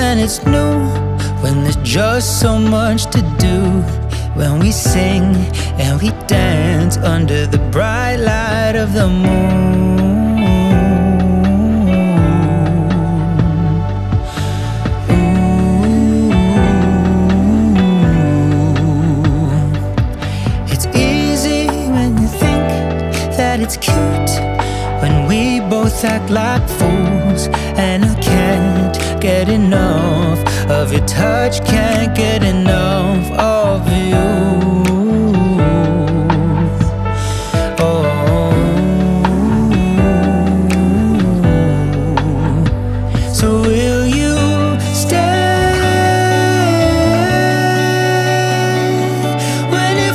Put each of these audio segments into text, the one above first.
when it's new, when there's just so much to do, when we sing and we dance under the bright light of the moon. It's easy when you think that it's cute, when we both act like fools. And I can't get enough of your touch, can't get enough of you. Oh, so will you stay when it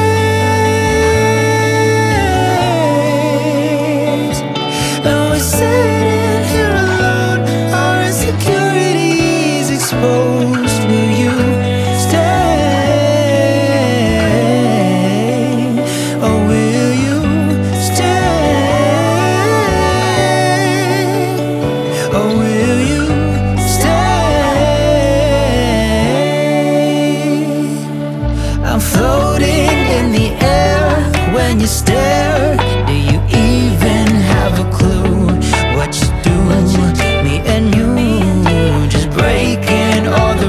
fades? And we're sitting here alone, our insecurities exposed. Will you stay? Or will you stay? Or will you stay? I'm floating in the air when you stare. Do you even have a clue what you do? Me and you just breaking all the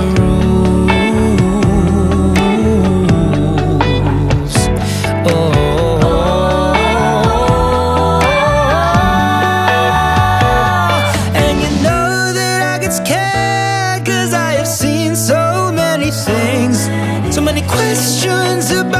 rules. Oh, and you know that I get scared, 'cause I have seen so many things, so many questions about